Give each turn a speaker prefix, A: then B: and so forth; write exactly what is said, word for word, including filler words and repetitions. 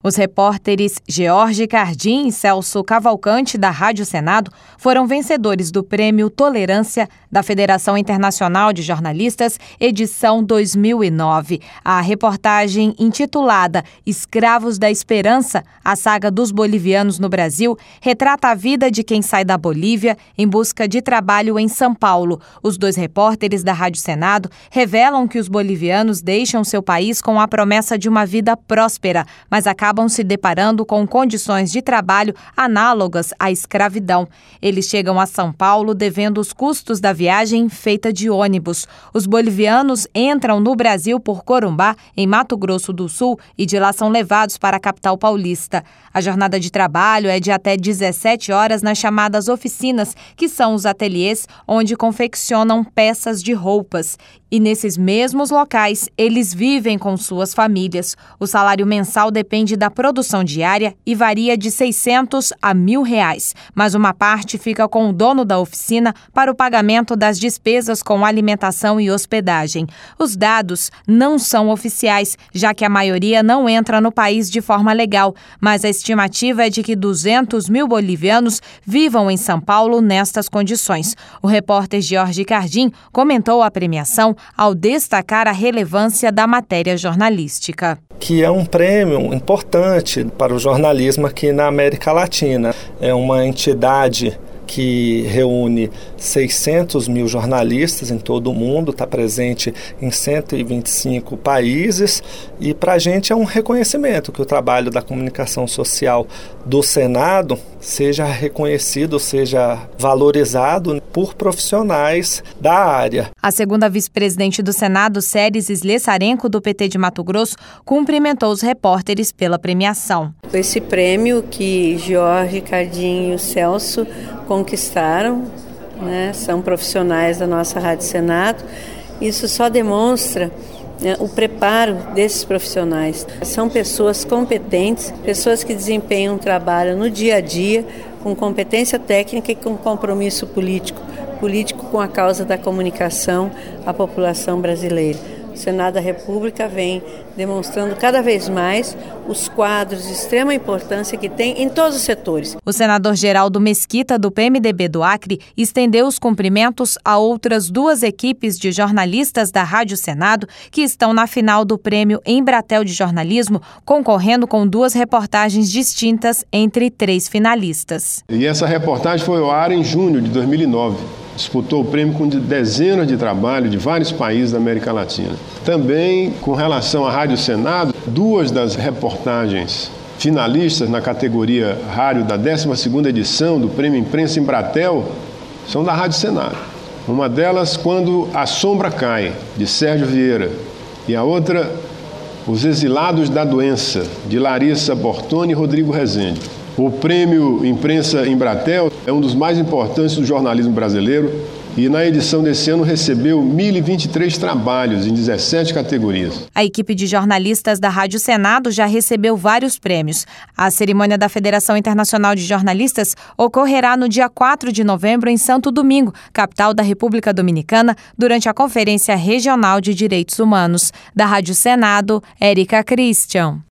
A: Os repórteres George Cardim e Celso Cavalcante, da Rádio Senado, foram vencedores do Prêmio Tolerância da Federação Internacional de Jornalistas, edição dois mil e nove. A reportagem intitulada Escravos da Esperança, a saga dos bolivianos no Brasil, retrata a vida de quem sai da Bolívia em busca de trabalho em São Paulo. Os dois repórteres da Rádio Senado revelam que os bolivianos deixam seu país com a promessa de uma vida próspera, mas acabam acabam se deparando com condições de trabalho análogas à escravidão. Eles chegam a São Paulo devendo os custos da viagem feita de ônibus. Os bolivianos entram no Brasil por Corumbá, em Mato Grosso do Sul, e de lá são levados para a capital paulista. A jornada de trabalho é de até dezessete horas nas chamadas oficinas, que são os ateliês onde confeccionam peças de roupas. E nesses mesmos locais, eles vivem com suas famílias. O salário mensal depende da produção diária e varia de seiscentos a mil reais, mas uma parte fica com o dono da oficina para o pagamento das despesas com alimentação e hospedagem. Os dados não são oficiais, já que a maioria não entra no país de forma legal, mas a estimativa é de que duzentos mil bolivianos vivam em São Paulo nestas condições. O repórter George Cardim comentou a premiação ao destacar a relevância da matéria jornalística.
B: Que é um prêmio importante para o jornalismo aqui na América Latina. É uma entidade que reúne seiscentos mil jornalistas em todo o mundo, está presente em cento e vinte e cinco países, e para a gente é um reconhecimento que o trabalho da comunicação social do Senado seja reconhecido, seja valorizado por profissionais da área.
A: A segunda vice-presidente do Senado, Séries Slessarenko, do P T de Mato Grosso, cumprimentou os repórteres pela premiação.
C: Esse prêmio que George, Cardim e o Celso conquistaram, né, são profissionais da nossa Rádio Senado. Isso só demonstra, né, o preparo desses profissionais. São pessoas competentes, pessoas que desempenham um trabalho no dia a dia com competência técnica e com compromisso político, político com a causa da comunicação à população brasileira. O Senado da República vem demonstrando cada vez mais os quadros de extrema importância que tem em todos os setores.
A: O senador Geraldo Mesquita, do P M D B do Acre, estendeu os cumprimentos a outras duas equipes de jornalistas da Rádio Senado que estão na final do Prêmio Embratel de Jornalismo, concorrendo com duas reportagens distintas entre três finalistas.
D: E essa reportagem foi ao ar em junho de dois mil e nove. Disputou o prêmio com dezenas de trabalhos de vários países da América Latina. Também, com relação à Rádio Senado, duas das reportagens finalistas na categoria rádio da décima segunda edição do Prêmio Imprensa Embratel são da Rádio Senado. Uma delas, Quando a Sombra Cai, de Sérgio Vieira, e a outra, Os Exilados da Doença, de Larissa Bortoni e Rodrigo Rezende. O Prêmio Imprensa Embratel é um dos mais importantes do jornalismo brasileiro e na edição desse ano recebeu mil e vinte e três trabalhos em dezessete categorias.
A: A equipe de jornalistas da Rádio Senado já recebeu vários prêmios. A cerimônia da Federação Internacional de Jornalistas ocorrerá no dia quatro de novembro em Santo Domingo, capital da República Dominicana, durante a Conferência Regional de Direitos Humanos. Da Rádio Senado, Érica Christian.